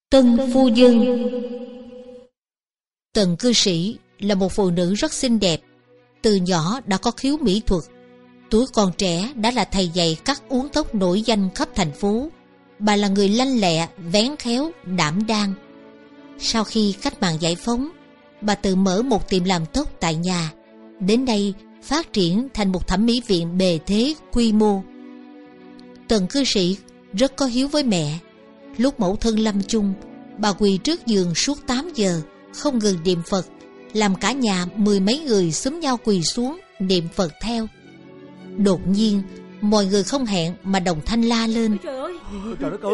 Tân phu nhân. Tần cư sĩ là một phụ nữ rất xinh đẹp. Từ nhỏ đã có khiếu mỹ thuật. Tuổi còn trẻ đã là thầy dạy cắt uốn tóc nổi danh khắp thành phố. Bà là người lanh lẹ, vén khéo, đảm đang. Sau khi cách mạng giải phóng, bà tự mở một tiệm làm tóc tại nhà. Đến nay phát triển thành một thẩm mỹ viện bề thế quy mô. Tần cư sĩ rất có hiếu với mẹ. Lúc mẫu thân lâm chung, bà quỳ trước giường suốt 8 giờ, không ngừng niệm Phật, làm cả nhà 10 mấy người xúm nhau quỳ xuống niệm Phật theo. Đột nhiên, mọi người không hẹn mà đồng thanh la lên: Trời đất ơi,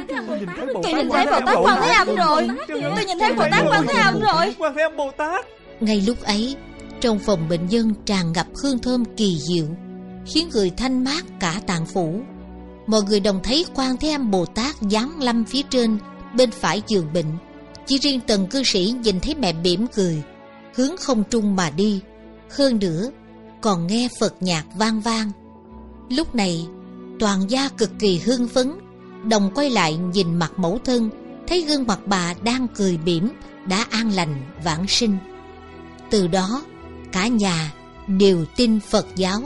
tôi nhìn thấy Bồ Tát Quan Thế Âm rồi. Tôi nhìn thấy Bồ Tát Quan Thế Âm rồi. Quan Thế Âm Bồ Tát. Ngay lúc ấy, trong phòng bệnh nhân tràn ngập hương thơm kỳ diệu, khiến người thanh mát cả tạng phủ. Mọi người đồng thấy Quan Thế Âm Bồ Tát giáng lâm phía trên bên phải giường bệnh. Chỉ riêng Tần cư sĩ nhìn thấy mẹ mỉm cười, hướng không trung mà đi. Hơn nữa còn nghe Phật nhạc vang vang. Lúc này toàn gia cực kỳ hưng phấn, đồng quay lại nhìn mặt mẫu thân, thấy gương mặt bà đang cười mỉm, đã an lành vãng sinh. Từ đó cả nhà đều tin Phật giáo.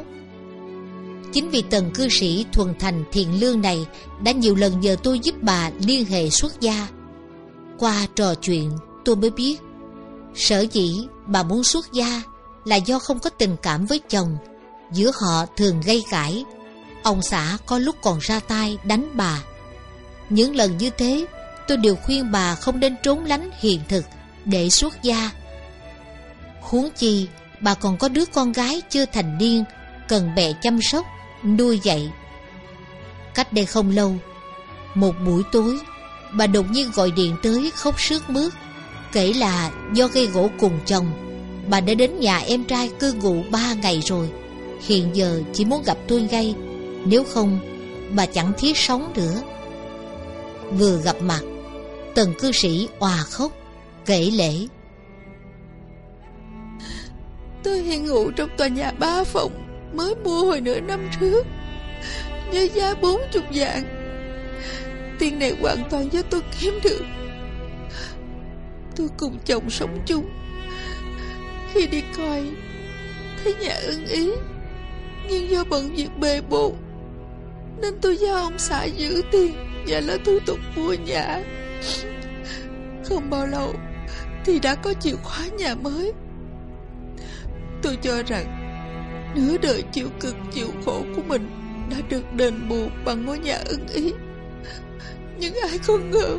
Chính vì Tần cư sĩ thuần thành thiện lương này đã nhiều lần nhờ tôi giúp bà liên hệ xuất gia. Qua trò chuyện tôi mới biết, sở dĩ bà muốn xuất gia là do không có tình cảm với chồng. Giữa họ thường gây cãi. Ông xã có lúc còn ra tay đánh bà. Những lần như thế, tôi đều khuyên bà không nên trốn lánh hiện thực để xuất gia. Huống chi bà còn có đứa con gái chưa thành niên, cần mẹ chăm sóc, nuôi dạy. Cách đây không lâu, một buổi tối, bà đột nhiên gọi điện tới khóc sướt mướt, kể là do gây gổ cùng chồng, bà đã đến nhà em trai cư ngụ 3 ngày rồi. Hiện giờ chỉ muốn gặp tôi ngay, nếu không bà chẳng thiết sống nữa. Vừa gặp mặt, Tần cư sĩ òa khóc, kể lể: Tôi hiện ngụ trong tòa nhà 3 phòng mới mua hồi nửa năm trước, với giá 40 vạn. Tiền này hoàn toàn do tôi kiếm được. Tôi cùng chồng sống chung. Khi đi coi thấy nhà ưng ý, nhưng do bận việc bề bộn nên tôi giao ông xã giữ tiền và lo thủ tục mua nhà. Không bao lâu thì đã có chìa khóa nhà mới. Tôi cho rằng nửa đời chịu cực chịu khổ của mình đã được đền bù bằng ngôi nhà ưng ý. Nhưng ai có ngờ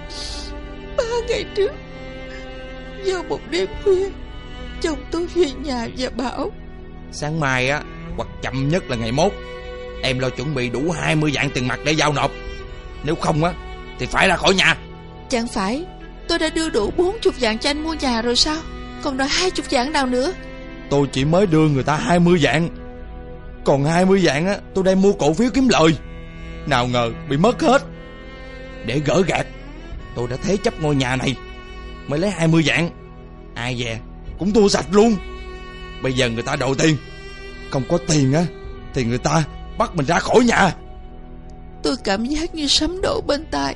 3 ngày trước, vào một đêm khuya, chồng tôi về nhà và bảo: Sáng mai á, hoặc chậm nhất là ngày mốt, em lo chuẩn bị đủ 20 vạn tiền mặt để giao nộp. Nếu không á thì phải ra khỏi nhà. Chẳng phải tôi đã đưa đủ 40 vạn cho anh mua nhà rồi sao? Còn đòi 20 vạn nào nữa? Tôi chỉ mới đưa người ta 20 vạn. Còn 20 vạn á, tôi đem mua cổ phiếu kiếm lời. Nào ngờ bị mất hết. Để gỡ gạt, tôi đã thế chấp ngôi nhà này mới lấy 20 vạn. Ai về cũng thua sạch luôn. Bây giờ người ta đòi tiền. Không có tiền á thì người ta bắt mình ra khỏi nhà. Tôi cảm giác như sấm đổ bên tai.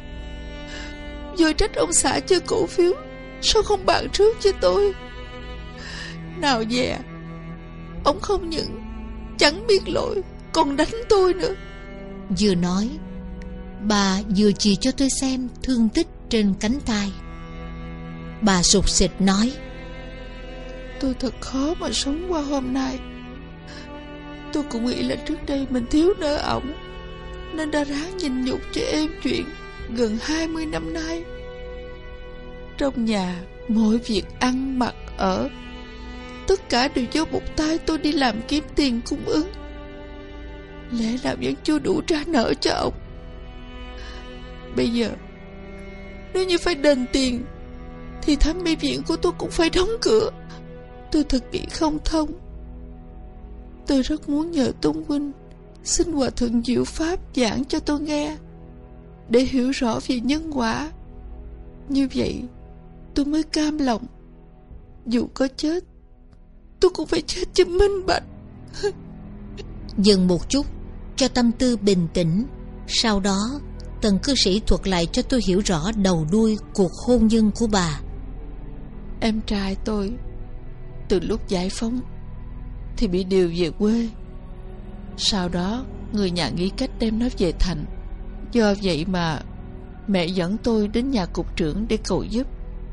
Rồi trách ông xã chơi cổ phiếu, sao không bàn trước với tôi? Nào về, ông không những chẳng biết lỗi, còn đánh tôi nữa. Vừa nói, bà vừa chỉ cho tôi xem thương tích trên cánh tay. Bà sụt sịt nói: Tôi thật khó mà sống qua hôm nay. Tôi cũng nghĩ là trước đây mình thiếu nợ ổng, nên đã ráng nhịn nhục cho êm chuyện gần 20 năm nay. Trong nhà, mọi việc ăn mặc ở, tất cả đều do một tay tôi đi làm kiếm tiền cung ứng. Lẽ nào vẫn chưa đủ trả nợ cho ông? Bây giờ nếu như phải đền tiền thì thẩm mỹ viện của tôi cũng phải đóng cửa. Tôi thật nghĩ không thông. Tôi rất muốn nhờ Tôn huynh xin Hòa thượng Diệu Pháp giảng cho tôi nghe, để hiểu rõ về nhân quả. Như vậy tôi mới cam lòng. Dù có chết, tôi cũng phải chết cho minh bạch. Dừng một chút cho tâm tư bình tĩnh. Sau đó Tần cư sĩ thuật lại cho tôi hiểu rõ đầu đuôi cuộc hôn nhân của bà. Em trai tôi từ lúc giải phóng thì bị điều về quê. Sau đó người nhà nghĩ cách đem nó về thành. Do vậy mà mẹ dẫn tôi đến nhà cục trưởng để cầu giúp.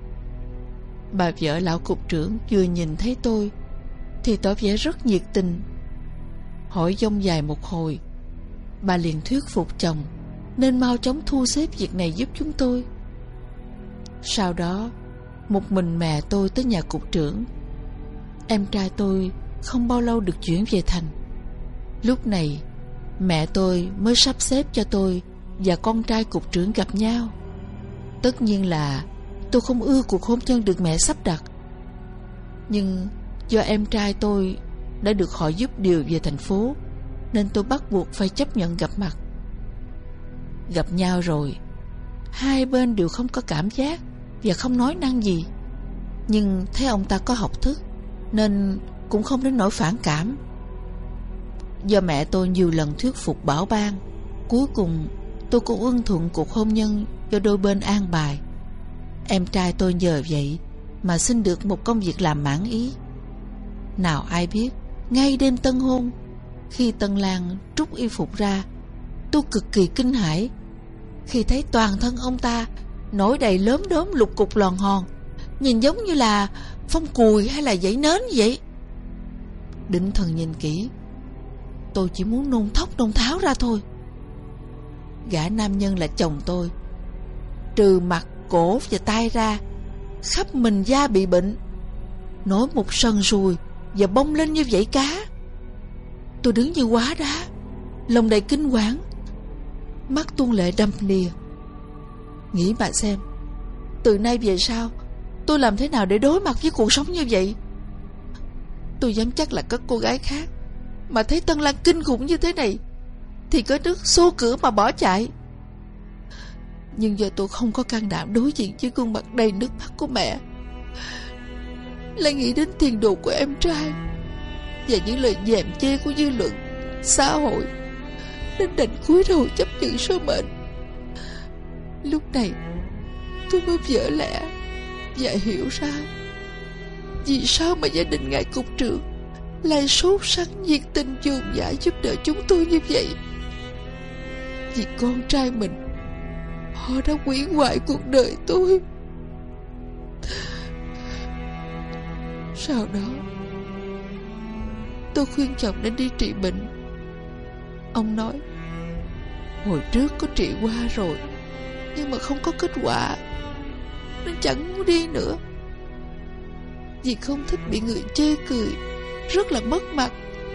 Bà vợ lão cục trưởng vừa nhìn thấy tôi thì tỏ vẻ rất nhiệt tình. Hỏi dông dài một hồi, bà liền thuyết phục chồng nên mau chóng thu xếp việc này giúp chúng tôi. Sau đó một mình mẹ tôi tới nhà cục trưởng. Em trai tôi không bao lâu được chuyển về thành. Lúc này mẹ tôi mới sắp xếp cho tôi và con trai cục trưởng gặp nhau. Tất nhiên là tôi không ưa cuộc hôn nhân được mẹ sắp đặt, nhưng do em trai tôi đã được họ giúp điều về thành phố nên tôi bắt buộc phải chấp nhận gặp mặt. Gặp nhau rồi, hai bên đều không có cảm giác và không nói năng gì. Nhưng thấy ông ta có học thức nên cũng không đến nỗi phản cảm. Do mẹ tôi nhiều lần thuyết phục bảo ban, cuối cùng tôi cũng ưng thuận cuộc hôn nhân do đôi bên an bài. Em trai tôi nhờ vậy mà xin được một công việc làm mãn ý. Nào ai biết, ngay đêm tân hôn, khi tân lang trút y phục ra, tôi cực kỳ kinh hãi khi thấy toàn thân ông ta nổi đầy lốm đốm lục cục lòn hòn, nhìn giống như là phong cùi hay là dãy nến vậy. Định thần nhìn kỹ, tôi chỉ muốn nôn thốc nôn tháo ra thôi. Gã nam nhân là chồng tôi, trừ mặt, cổ và tay ra, khắp mình da bị bệnh, nổi một sần sùi và bông lên như vảy cá. Tôi đứng như hóa đá, lòng đầy kinh hoàng, mắt tuôn lệ đầm đìa. Nghĩ mà xem, từ nay về sau tôi làm thế nào để đối mặt với cuộc sống như vậy? Tôi dám chắc là các cô gái khác mà thấy Tân Lan kinh khủng như thế này thì có nước xô cửa mà bỏ chạy. Nhưng giờ tôi không có can đảm đối diện với gương mặt đầy nước mắt của mẹ, lại nghĩ đến tiền đồ của em trai và những lời dèm chê của dư luận xã hội, nên đành cúi đầu chấp nhận số mệnh. Lúc này tôi mới vỡ lẽ và hiểu ra vì sao mà gia đình ngài cục trưởng lại sốt sắng nhiệt tình dồn dã giúp đỡ chúng tôi như vậy. Vì con trai mình, họ đã hủy hoại cuộc đời tôi. Sau đó tôi khuyên chồng nên đi trị bệnh. Ông nói hồi trước có trị qua rồi nhưng mà không có kết quả, nên chẳng muốn đi nữa. Vì không thích bị người chê cười, rất là mất mặt.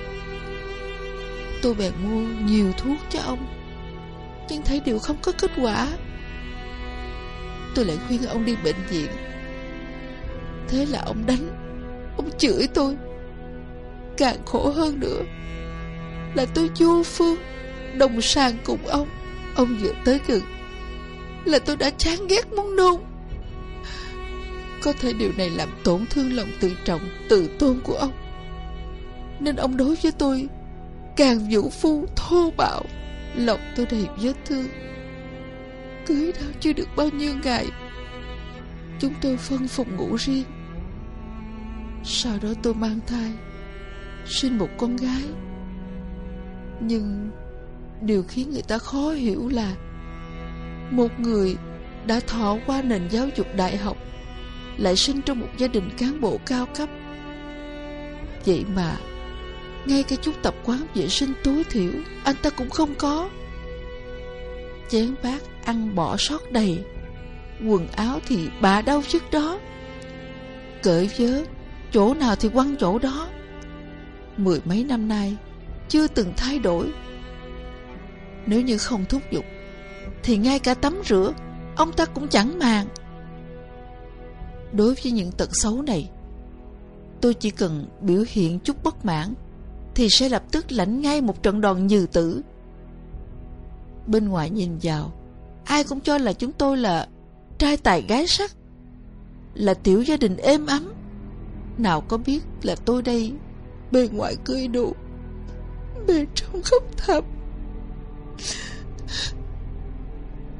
Tôi bèn mua nhiều thuốc cho ông, nhưng thấy đều không có kết quả. Tôi lại khuyên ông đi bệnh viện. Thế là ông đánh, ông chửi tôi. Càng khổ hơn nữa là tôi vô phương đồng sàng cùng ông. Ông vừa tới gần là tôi đã chán ghét muốn nôn. Có thể điều này làm tổn thương lòng tự trọng, tự tôn của ông, nên ông đối với tôi càng vũ phu thô bạo. Lòng tôi đầy vết thương. Cưới đâu chưa được bao nhiêu ngày, chúng tôi phân phòng ngủ riêng. Sau đó tôi mang thai, sinh một con gái. Nhưng điều khiến người ta khó hiểu là một người đã thọ qua nền giáo dục đại học lại sinh trong một gia đình cán bộ cao cấp. Vậy mà ngay cả chút tập quán vệ sinh tối thiểu anh ta cũng không có. Chén bát ăn bỏ sót đầy, quần áo thì bà đâu trước đó, cởi vớ chỗ nào thì quăng chỗ đó. 10 mấy năm nay chưa từng thay đổi. Nếu như không thúc giục thì ngay cả tắm rửa ông ta cũng chẳng màng. Đối với những tật xấu này, tôi chỉ cần biểu hiện chút bất mãn thì sẽ lập tức lãnh ngay một trận đòn nhừ tử. Bên ngoài nhìn vào, ai cũng cho là chúng tôi là trai tài gái sắc, là tiểu gia đình êm ấm. Nào có biết là tôi đây bề ngoài cười đùa, bên trong khóc thầm.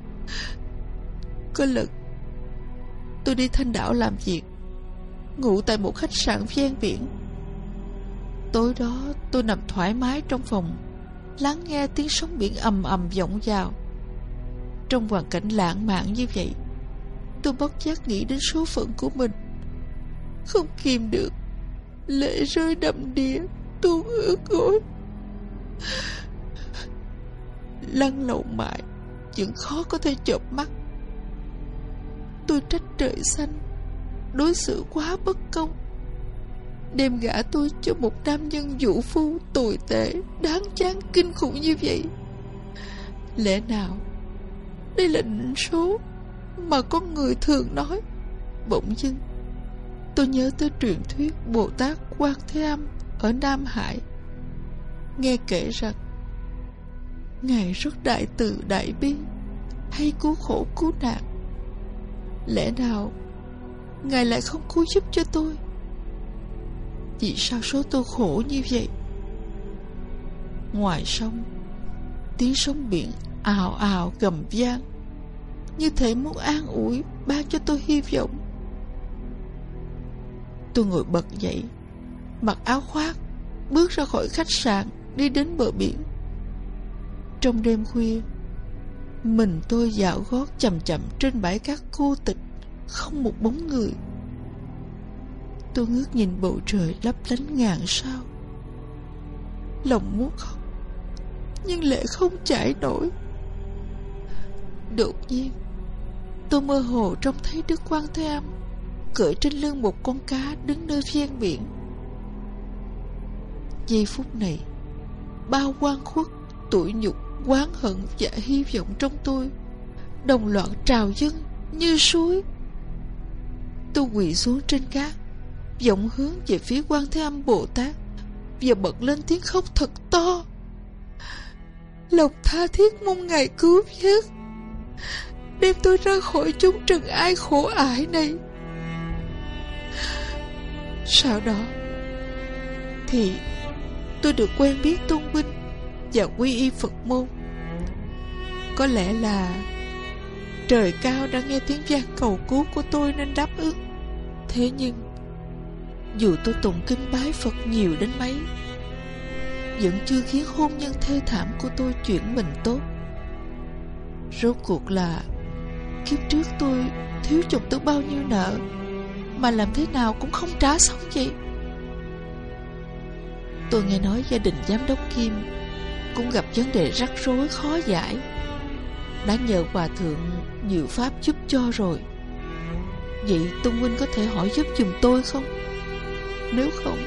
có lần tôi đi Thanh Đảo làm việc, ngủ tại một khách sạn ven biển. Tối đó tôi nằm thoải mái trong phòng, lắng nghe tiếng sóng biển ầm ầm vọng vào. Trong hoàn cảnh lãng mạn như vậy, tôi bất giác nghĩ đến số phận của mình, không kìm được, lệ rơi đầm đìa, tuôn ướt gối. Lăn lộn mãi vẫn khó có thể chợp mắt. Tôi trách trời xanh đối xử quá bất công, đem gả tôi cho một nam nhân vũ phu tồi tệ, đáng chán kinh khủng như vậy. Lẽ nào đây là định số mà con người thường nói? Bỗng dưng tôi nhớ tới truyền thuyết Bồ Tát Quan Thế Âm ở Nam Hải. Nghe kể rằng Ngài rất đại từ đại bi, hay cứu khổ cứu nạn. Lẽ nào Ngài lại không cứu giúp cho tôi? Vì sao số tôi khổ như vậy? Ngoài sông, tiếng sóng biển ào ào gầm vang, như thể muốn an ủi, ban cho tôi hy vọng. Tôi ngồi bật dậy, mặc áo khoác, bước ra khỏi khách sạn, đi đến bờ biển. Trong đêm khuya, mình tôi dạo gót chậm chậm trên bãi cát cô tịch, không một bóng người. Tôi ngước nhìn bầu trời lấp lánh ngàn sao, lòng muốn khóc nhưng lệ không chảy nổi. Đột nhiên tôi mơ hồ trông thấy Đức Quan Thế Âm cưỡi trên lưng một con cá đứng nơi ven biển. Giây phút này, bao oan khuất, tủi nhục, oán hận và hy vọng trong tôi đồng loạt trào dâng như suối. Tôi quỳ xuống trên cát, giọng hướng về phía Quan Thế Âm Bồ Tát và bật lên tiếng khóc thật to. Lòng tha thiết mong Ngài cứu vớt, đem tôi ra khỏi chốn trần ai khổ ải này. Sau đó thì tôi được quen biết tôn vinh và quy y Phật môn. Có lẽ là trời cao đã nghe tiếng van cầu cứu của tôi nên đáp ứng. Thế nhưng dù tôi tụng kinh bái Phật nhiều đến mấy, vẫn chưa khiến hôn nhân thê thảm của tôi chuyển mình tốt. Rốt cuộc là kiếp trước tôi thiếu chồng tôi bao nhiêu nợ mà làm thế nào cũng không trả xong vậy. Tôi nghe nói gia đình giám đốc Kim cũng gặp vấn đề rắc rối khó giải, đã nhờ hòa thượng Diệu Pháp giúp cho rồi. Vậy Tôn huynh có thể hỏi giúp giùm tôi không? Nếu không,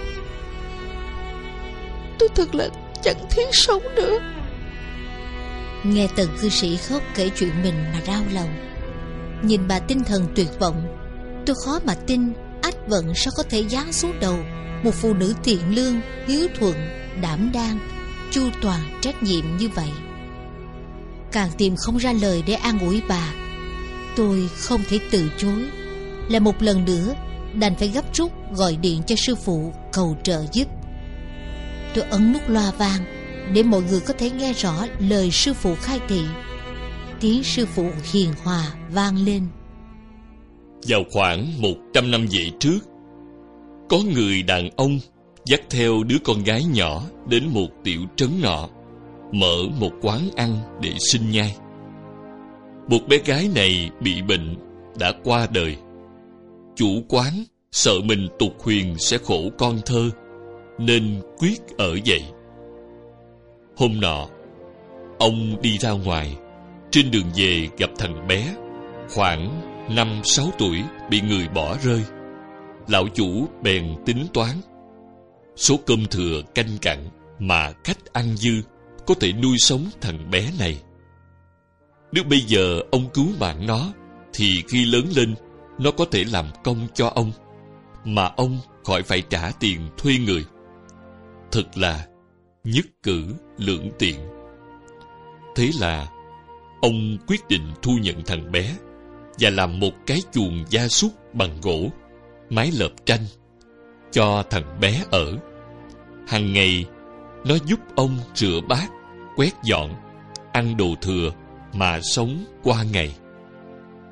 tôi thật là chẳng thiết sống nữa. Nghe Tần cư sĩ khóc kể chuyện mình mà đau lòng. Nhìn bà tinh thần tuyệt vọng, tôi khó mà tin ách vận sao có thể giáng xuống đầu một phụ nữ thiện lương, hiếu thuận, đảm đang, chu toàn, trách nhiệm như vậy. Càng tìm không ra lời để an ủi bà, tôi không thể từ chối, lại một lần nữa đành phải gấp rút gọi điện cho sư phụ cầu trợ giúp. Tôi ấn nút loa vang để mọi người có thể nghe rõ lời sư phụ khai thị. Tiếng sư phụ hiền hòa vang lên. Vào khoảng 100 năm về trước, có người đàn ông dắt theo đứa con gái nhỏ đến một tiểu trấn nọ, mở một quán ăn để sinh nhai. Một bé gái này bị bệnh, đã qua đời. Chủ quán sợ mình tục huyền sẽ khổ con thơ, nên quyết ở vậy. Hôm nọ, ông đi ra ngoài, trên đường về gặp thằng bé khoảng 5-6 tuổi bị người bỏ rơi. Lão chủ bèn tính toán, số cơm thừa canh cặn mà khách ăn dư có thể nuôi sống thằng bé này. Nếu bây giờ ông cứu mạng nó, thì khi lớn lên nó có thể làm công cho ông, mà ông khỏi phải trả tiền thuê người. Thật là nhất cử lưỡng tiện. Thế là ông quyết định thu nhận thằng bé và làm một cái chuồng gia súc bằng gỗ, mái lợp tranh cho thằng bé ở. Hàng ngày nó giúp ông rửa bát, quét dọn, ăn đồ thừa mà sống qua ngày.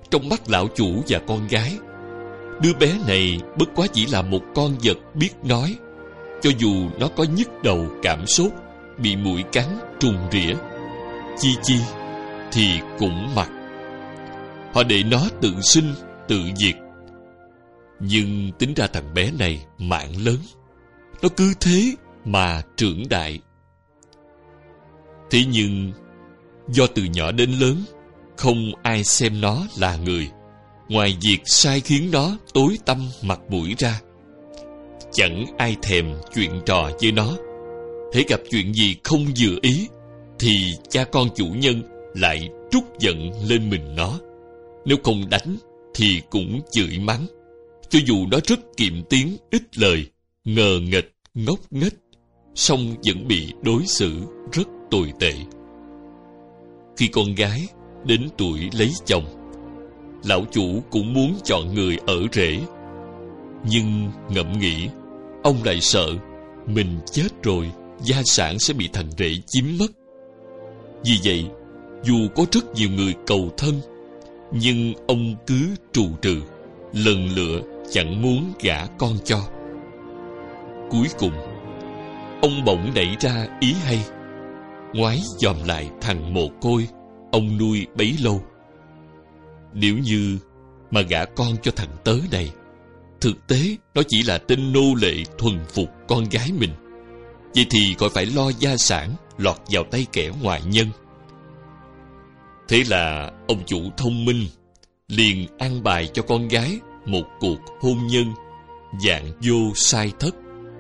trong mắt lão chủ và con gái, đứa bé này bất quá chỉ là một con vật biết nói. Cho dù nó có nhức đầu, cảm sốt, bị muỗi cắn, trùng rỉa, chi chi thì cũng mặc. Họ để nó tự sinh, tự diệt. Nhưng tính ra thằng bé này mạng lớn, nó cứ thế mà trưởng đại. Thế nhưng do từ nhỏ đến lớn không ai xem nó là người, ngoài việc sai khiến nó tối tăm mặt mũi ra. Chẳng ai thèm chuyện trò với nó. Hễ gặp chuyện gì không vừa ý thì cha con chủ nhân lại trút giận lên mình nó. Nếu không đánh thì cũng chửi mắng. Cho dù nó rất kiệm tiếng, ít lời, ngờ nghệch, ngốc nghếch, song vẫn bị đối xử rất tồi tệ. Khi con gái đến tuổi lấy chồng, lão chủ cũng muốn chọn người ở rể. Nhưng ngẫm nghĩ, ông lại sợ mình chết rồi gia sản sẽ bị thằng rể chiếm mất. Vì vậy, dù có rất nhiều người cầu thân, nhưng ông cứ trù trừ, lần lựa chẳng muốn gả con cho. Cuối cùng, ông bỗng nảy ra ý hay, ngoái dòm lại thằng mồ côi ông nuôi bấy lâu. Nếu như mà gả con cho thằng tớ này, thực tế nó chỉ là tên nô lệ thuần phục con gái mình. Vậy thì khỏi phải lo gia sản lọt vào tay kẻ ngoại nhân. Thế là ông chủ thông minh liền an bài cho con gái một cuộc hôn nhân dạng vô sai thất.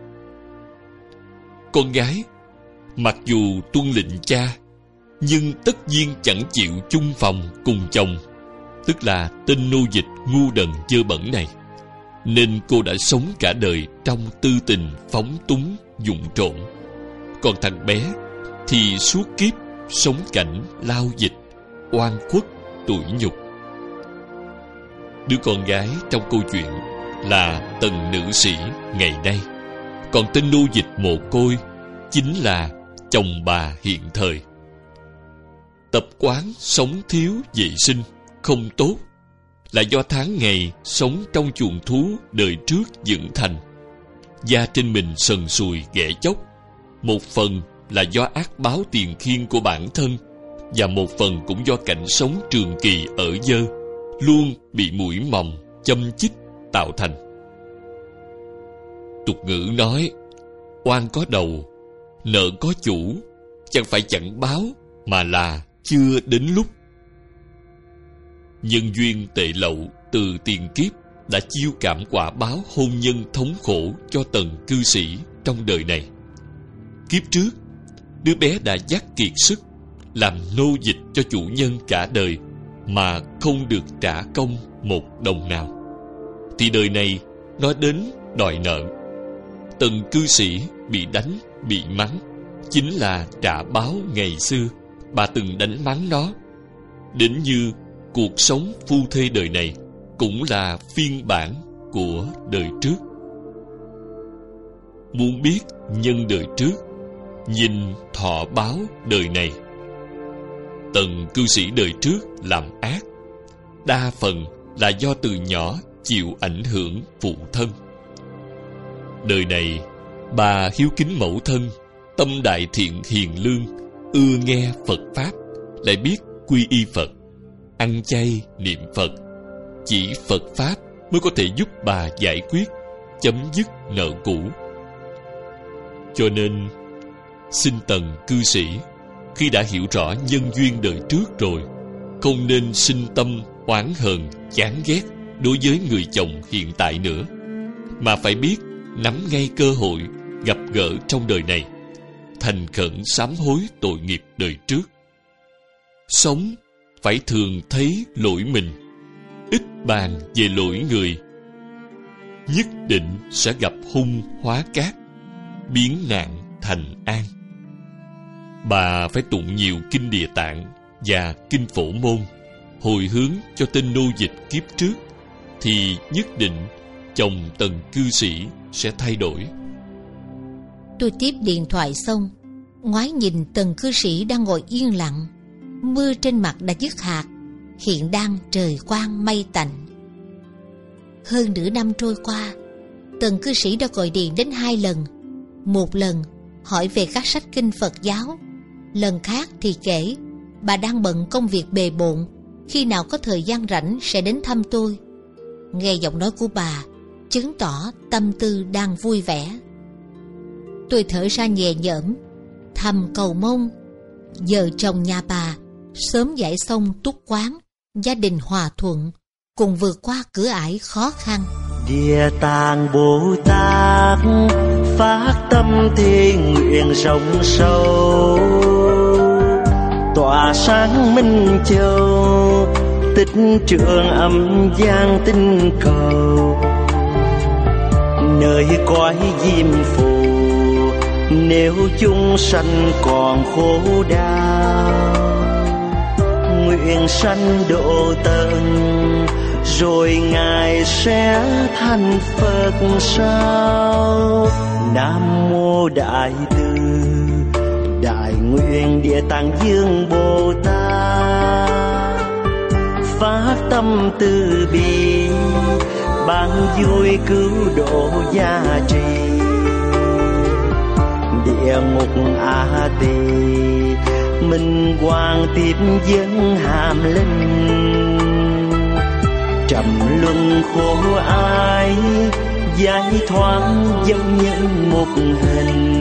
Con gái mặc dù tuân lệnh cha, nhưng tất nhiên chẳng chịu chung phòng cùng chồng, tức là tên nô dịch ngu đần dơ bẩn này. Nên cô đã sống cả đời trong tư tình phóng túng vụng trộn. Còn thằng bé thì suốt kiếp sống cảnh lao dịch, oan khuất, tủi nhục. Đứa con gái trong câu chuyện là tần nữ sĩ ngày nay, còn tên nô dịch mồ côi chính là chồng bà hiện thời. Tập quán sống thiếu vệ sinh không tốt là do tháng ngày sống trong chuồng thú đời trước dưỡng thành. Da trên mình sần sùi ghẻ chóc, một phần là do ác báo tiền khiên của bản thân, và một phần cũng do cảnh sống trường kỳ ở dơ, luôn bị muỗi mòng châm chích tạo thành. Tục ngữ nói, oan có đầu, nợ có chủ, chẳng phải chẳng báo, mà là chưa đến lúc. Nhân duyên tệ lậu từ tiền kiếp đã chiêu cảm quả báo hôn nhân thống khổ cho tần cư sĩ trong đời này. Kiếp trước, đứa bé đã dắt kiệt sức, làm nô dịch cho chủ nhân cả đời mà không được trả công một đồng nào. Thì đời này nó đến đòi nợ. Tần cư sĩ bị đánh, bị mắng chính là trả báo ngày xưa bà từng đánh mắng nó. Đến như cuộc sống phu thê đời này cũng là phiên bản của đời trước. Muốn biết nhân đời trước, nhìn thọ báo đời này. Tần cư sĩ đời trước làm ác, đa phần là do từ nhỏ chịu ảnh hưởng phụ thân. Đời này, bà hiếu kính mẫu thân, tâm đại thiện hiền lương, ưa nghe Phật Pháp, lại biết quy y Phật, ăn chay niệm Phật. Chỉ Phật Pháp mới có thể giúp bà giải quyết, chấm dứt nợ cũ. Cho nên, xin Tần cư sĩ, khi đã hiểu rõ nhân duyên đời trước rồi, không nên sinh tâm oán hờn, chán ghét đối với người chồng hiện tại nữa, mà phải biết nắm ngay cơ hội gặp gỡ trong đời này, thành khẩn sám hối tội nghiệp đời trước. Sống phải thường thấy lỗi mình, ít bàn về lỗi người. Nhất định sẽ gặp hung hóa cát, biến nạn thành an. Bà phải tụng nhiều kinh Địa Tạng và kinh Phổ Môn, hồi hướng cho tên nô dịch kiếp trước, thì nhất định chồng Tần cư sĩ sẽ thay đổi. Tôi tiếp điện thoại xong, ngoái nhìn Tần cư sĩ đang ngồi yên lặng. Mưa trên mặt đã dứt hạt, hiện đang trời quang mây tạnh. Hơn nửa năm trôi qua, Tần cư sĩ đã gọi điện đến 2 lần. Một lần hỏi về các sách kinh Phật giáo, lần khác thì kể bà đang bận công việc bề bộn, khi nào có thời gian rảnh sẽ đến thăm tôi. Nghe giọng nói của bà chứng tỏ tâm tư đang vui vẻ. Tôi thở ra nhẹ nhõm, thầm cầu mong vợ chồng nhà bà sớm giải xong túc quán, gia đình hòa thuận, cùng vượt qua cửa ải khó khăn. Địa Tạng Bồ Tát phát tâm thề nguyện rộng sâu, tỏa sáng Minh Châu, tích trượng âm gian tinh cầu. Nơi cõi diêm phù, nếu chúng sanh còn khổ đau, nguyện sanh độ tận, rồi Ngài sẽ thành Phật sao. Nam mô Đại Từ Đại Nguyện Địa Tạng Dương Bồ Tát, phát tâm từ bi, ban vui cứu độ gia trì. Địa ngục A Tỳ, Minh Hoàng tiếp dẫn hàm linh. Trầm luân khổ ái, giải thoát dòng nhân một hình.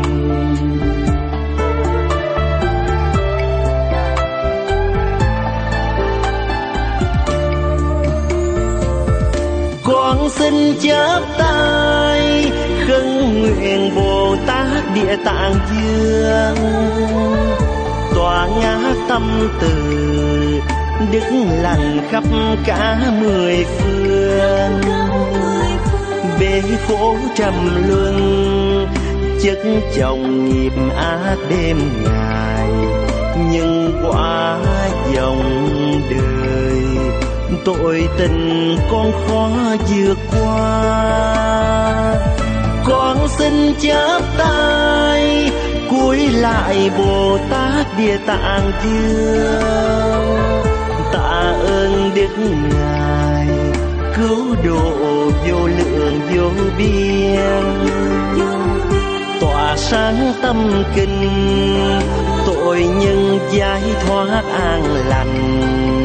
Con xin chắp tay khấn nguyện Bồ Tát Địa Tạng Dương, tỏa ngã tâm từ, đức lành khắp cả 10 phương. Bế khổ trầm luân, chất chồng nghiệp ác đêm ngày, nhưng quả dòng đời, tội tình con khó vượt qua. Con xin chắp tay cúi lại Bồ Tát Địa Tạng Dương, tạ ơn đức Ngài cứu độ vô lượng vô biên. Tỏa sáng tâm kinh, tội nhân giải thoát an lành.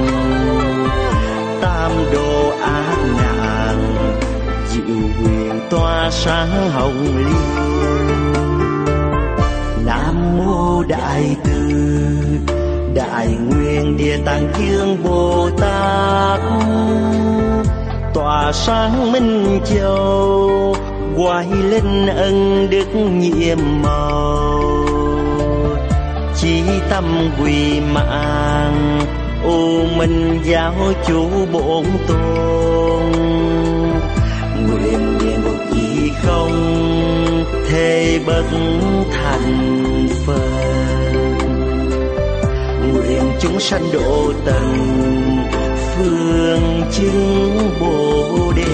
Tam đồ ác nạn, diệu quyền tỏa sáng hồng liên. Nam mô Đại Từ Đại Nguyện Địa Tạng Dương Bồ Tát, tỏa sáng Minh Châu, hoài linh ân đức nhiệm màu. Chí tâm quỳ mạng, U Minh Giáo Chủ Bổn Tôn. Nguyện địa ngục gì không, thề bất thành Phật. Nguyện chúng sanh độ tận, phương chứng Bồ Đề.